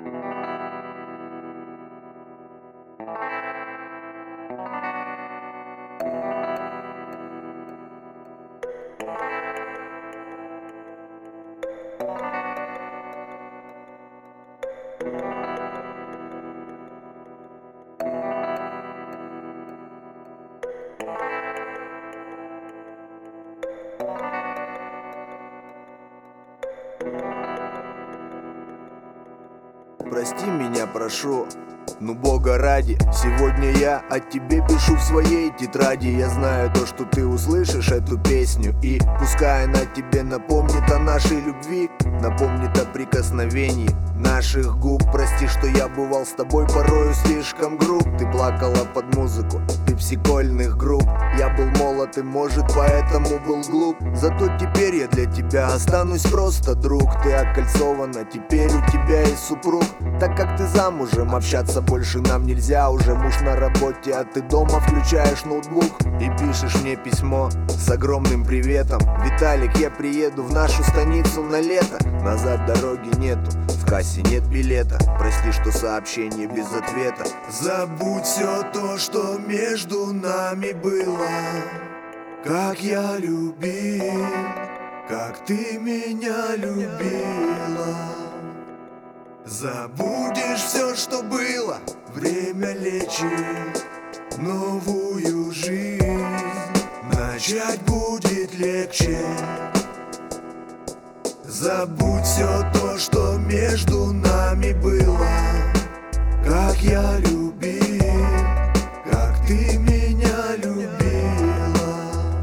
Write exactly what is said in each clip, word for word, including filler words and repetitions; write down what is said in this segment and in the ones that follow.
Прости меня, прошу, ну Бога ради, сегодня я о тебе пишу в своей тетради. Я знаю то, что ты услышишь эту песню, и пускай она тебе напомнит о нашей любви, напомнит о прикосновении наших губ. Прости, что я бывал с тобой порою слишком груб. Ты плакала под музыку пепсикольных групп. Я был молод и, может, поэтому был глуп. Зато теперь я для тебя останусь просто друг. Ты окольцована, теперь у тебя есть супруг. Так как ты замужем, общаться больше нам нельзя. Уже муж на работе, а ты дома включаешь ноутбук и пишешь мне письмо с огромным приветом: Виталик, я приеду в нашу станицу на лето. Назад дороги нету, в кассе нет билета. Прости, что сообщение без ответа. Забудь все то, что между нами было. Как я любил, как ты меня любила. Забудешь все, что было. Время лечит новую жизнь. Начать будет легче. Забудь все то, что между нами было. Как я любил, как ты меня любила.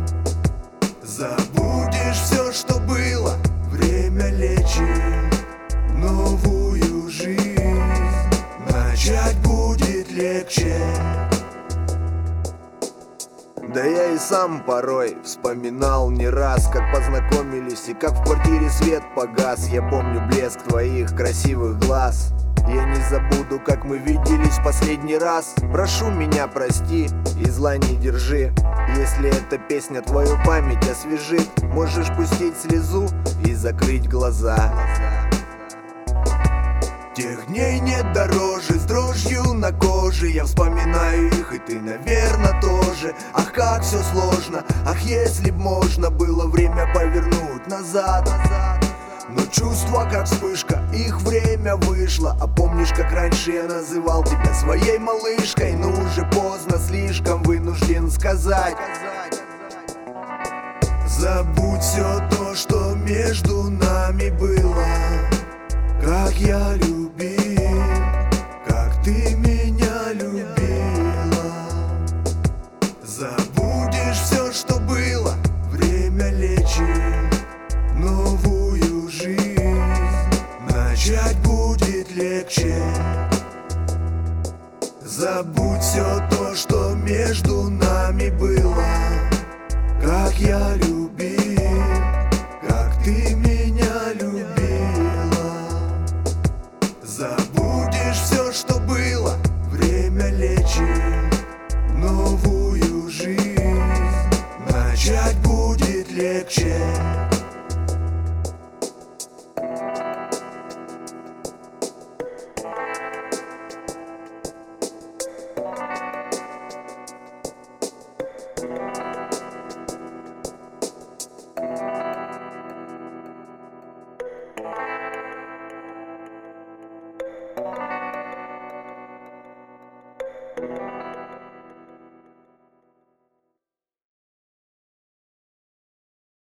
Забудешь все, что было. Время лечит новую жизнь. Начать будет легче. Да я и сам порой вспоминал не раз, как познакомились и как в квартире свет погас. Я помню блеск твоих красивых глаз. Я не забуду, как мы виделись в последний раз. Прошу меня, прости и зла не держи. Если эта песня твою память освежит, можешь пустить слезу и закрыть глаза. Тех дней нет дороже, с дрожью на коже. Я вспоминаю их, и ты, наверное, тоже. Ах, как все сложно, ах, если б можно было время повернуть назад. Но чувства, как вспышка, их время вышло. А помнишь, как раньше я называл тебя своей малышкой? Но уже поздно, слишком вынужден сказать: забудь все то, что между нами было. Как я любил, как ты меня любила. Забудешь все, что было. Время лечит новую жизнь. Начать будет легче. Забудь все то, что между нами было. Как я любил, как ты меня любила. Забудешь все, что было. Время лечит новую жизнь. Начать будет легче. Yeah.